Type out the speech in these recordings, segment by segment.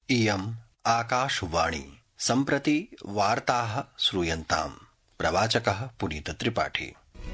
इयम् आकाशवाणी। सम्प्रति वार्ताः श्रूयन्ताम्। प्रवाचकः पुनीत त्रिपाठी।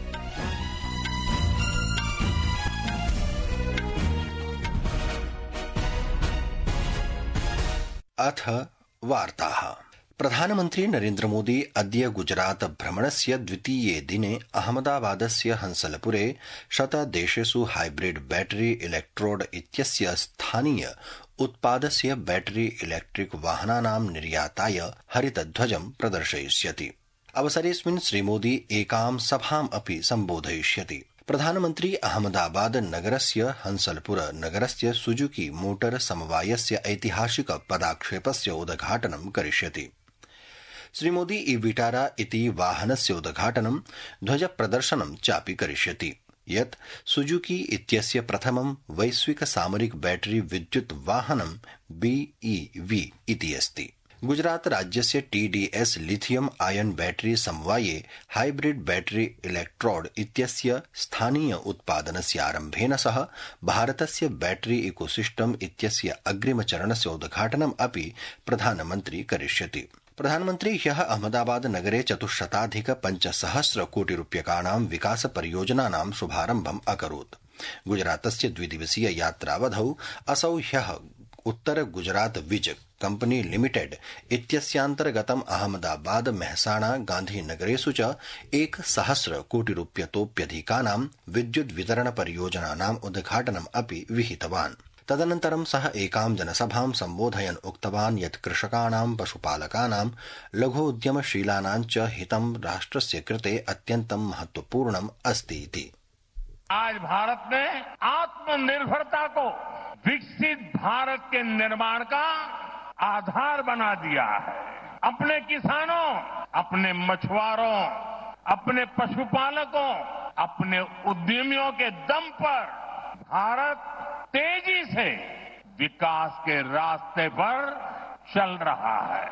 अथ वार्ताः। प्रधानमन्त्री नरेन्द्र मोदी अद्य गुजरात भ्रमणस्य द्वितीये दिने अहमदाबादस्य हंसलपुरे 100 देशेषु हाइब्रिड बैटरी इलेक्ट्रोड इत्यस्य स्थानीय उत्पादस्य बैटरी इलेक्ट्रिक वाहनानां निर्याताय हरितध्वजं प्रदर्शयिष्यति। अवसरेऽस्मिन् श्रीमोदी एकां सभाम् अपि सम्बोधयिष्यति। प्रधानमन्त्री अहमदाबाद नगरस्य हंसलपुर नगरस्य सुजुकी मोटर समवायस्य ऐतिहासिक पदाक्षेपस्य उद्घाटनं करिष्यति। श्रीमोदी ई विटारा इति वाहनस्य उद्घाटनं ध्वज प्रदर्शनं चापि करिष्यति, यत् सुजुकी इत्यस्य प्रथमं वैश्विक सामरिक बैटरी विद्युत् वाहनं BEV इति अस्ति। गुजरात राज्यस्य TDS लिथियम आयन बैटरी समवाये हाइब्रिड बैटरी इलेक्ट्रोड इत्यस्य स्थानीय उत्पादनस्य आरम्भेन सह भारतस्य बैटरी इकोसिस्टम इत्यस्य अग्रिमचरणस्य उद्घाटनम् अपि प्रधानमन्त्री करिष्यति। प्रधानमन्त्री ह्यः अहमदाबाद नगरे 400,500 कोटि रूप्यकाणां विकास परियोजनानां शुभारम्भम् अकरोत्। गुजरातस्य द्विदिवसीय यात्रावधौ असौ ह्यः उत्तर गुजरात विज कंपनी लिमिटेड इत्यस्यान्तर्गतम् अहमदाबाद मेहसाणा गांधीनगरेषु च 1,000 कोटि रूप्यतोप्यधिकानां विद्युत् वितरण परियोजनानाम् उद्घाटनम् अपि विहितवान्। तदनन्तरं सः एकां जनसभां सम्बोधयन् उक्तवान् यत् कृषकाणां, पशुपालकानां, लघुउद्यमशीलानां च हितं राष्ट्रस्य कृते अत्यन्तं महत्वपूर्णम् अस्ति इति। आज भारत ने आत्मनिर्भरता को विकसित भारत के निर्माण का आधार बना दिया है। अपने किसानों, अपने मछुआरों, अपने पशुपालकों, अपने उद्यमियों के दम पर भारत तेजी से विकास के रास्ते पर चल रहा है।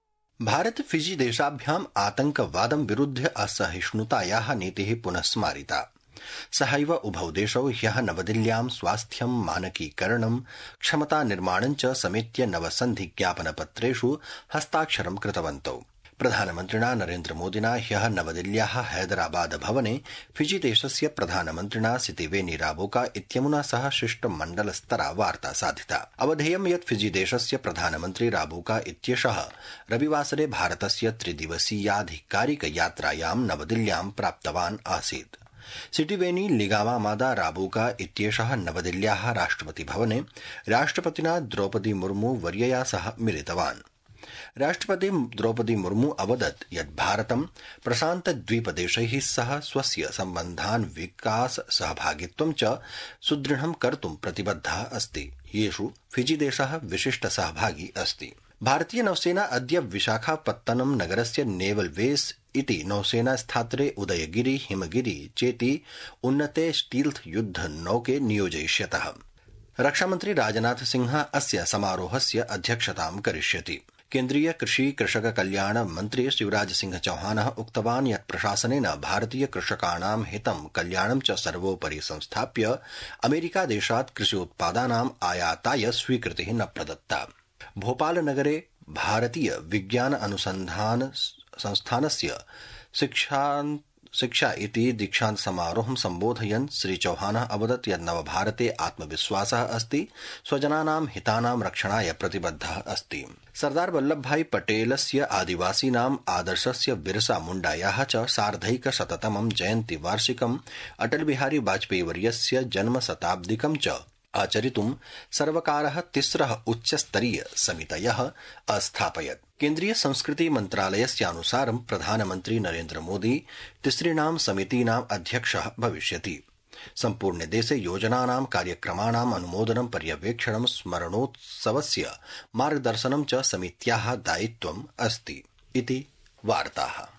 भारत फिजी देशाभ्याम् आतंकवादं विरुध्य असहिष्णुतायाः नीतिः पुनः स्मारिता। सहैव उभौ देशौ ह्यः नवदिल्ल्यां स्वास्थ्यं, मानकीकरणं, क्षमता निर्माणं च समेत्य नवसन्धिज्ञापनपत्रेषु हस्ताक्षरं कृतवन्तौ। प्रधानमन्त्रिणा नरेन्द्र मोदिना ह्यः नवदिल्ल्याः हैदराबाद भवने फिजी देशस्य प्रधानमन्त्रिणा सितिवेनी राबोका इत्यमुना सह शिष्टमण्डलस्तरा वार्ता साधिता। अवधेयं यत् फिजी देशस्य प्रधानमन्त्री राबोका इत्येषः रविवासरे भारतस्य त्रिदिवसीयाधिकारिक यात्रायां नवदिल्ल्यां प्राप्तवान् आसीत्। सिटिवेनी लिगामामादा राबोका इत्येषः नवदिल्ल्याः राष्ट्रपति भवने राष्ट्रपतिना द्रौपदी मुर्मू वर्यया सह मिलितवान्। राष्ट्रपति द्रौपदी मुर्मू अवदत् यत् भारतं प्रशान्तद्वीपदेशैः सह स्वस्य सम्बन्धान् विकास सहभागित्वं च सुदृढं कर्तुं प्रतिबद्धः अस्ति, येषु फिजी देशः विशिष्ट सहभागी अस्ति। भारतीय नौसेना अद्य विशाखापत्तनम नगरस्य नेवल बेस इति नौसेना स्थात्रे उदयगिरि हिमगिरि चेति उन्नते स्टील्थ युद्ध नौके नियोजयिष्यतः। रक्षामन्त्री राजनाथ सिंह अस्य समारोहस्य अध्यक्षतां करिष्यति। केन्द्रीय कृषि कृषक कल्याण मन्त्री शिवराज सिंह चौहानः उक्तवान् यत् प्रशासनेन भारतीय कृषकाणां हितं कल्याणं च सर्वोपरि संस्थाप्य अमेरिका देशात् कृषि उत्पादानाम् आयाताय स्वीकृतिः न प्रदत्ता। भोपाल नगरे भारतीय विज्ञान अनुसंधान संस्थानस्य शिक्षा इति दीक्षांत समारोहं सम्बोधयन् श्री चौहानः अवदत् यत् नवभारते आत्मविश्वासः अस्ति, स्वजनानां हितानां रक्षणाय प्रतिबद्धः अस्ति। सरदार वल्लभभाई पटेलस्य आदिवासीनाम् आदर्शस्य बिरसा मुण्डायाः च सार्धैकशततमं जयन्ति वार्षिकम् अटल बिहारी वाजपेयी वर्यस्य जन्म शताब्दिकं च आचरितुं सर्वकारः 3 उच्चस्तरीय समितयः अस्थापयत्। केन्द्रीय संस्कृति मन्त्रालयस्यानुसारं प्रधानमन्त्री नरेन्द्र मोदी 3 समितीनाम् अध्यक्षः भविष्यति। सम्पूर्णे देशे योजनानां कार्यक्रमाणाम् अनुमोदनं, पर्यवेक्षणं, स्मरणोत्सवस्य मार्गदर्शनं च समित्याः दायित्वम् अस्ति इति वार्ताः।